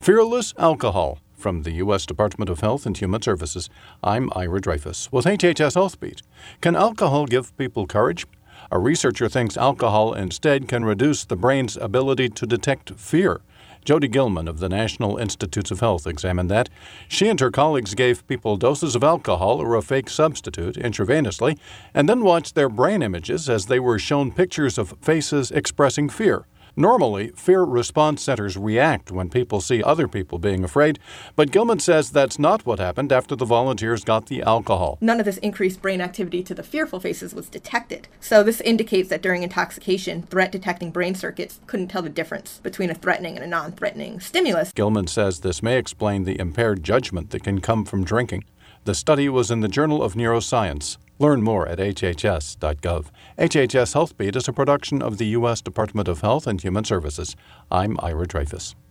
Fearless Alcohol. From the U.S. Department of Health and Human Services, I'm Ira Dreyfus with HHS Healthbeat. Can alcohol give people courage? A researcher thinks alcohol instead can reduce the brain's ability to detect fear. Jody Gilman of the National Institutes of Health examined that. She and her colleagues gave people doses of alcohol or a fake substitute intravenously and then watched their brain images as they were shown pictures of faces expressing fear. Normally, fear response centers react when people see other people being afraid, but Gilman says that's not what happened after the volunteers got the alcohol. None of this increased brain activity to the fearful faces was detected. So this indicates that during intoxication, threat-detecting brain circuits couldn't tell the difference between a threatening and a non-threatening stimulus. Gilman says this may explain the impaired judgment that can come from drinking. The study was in the Journal of Neuroscience. Learn more at hhs.gov. HHS Healthbeat is a production of the U.S. Department of Health and Human Services. I'm Ira Dreyfus.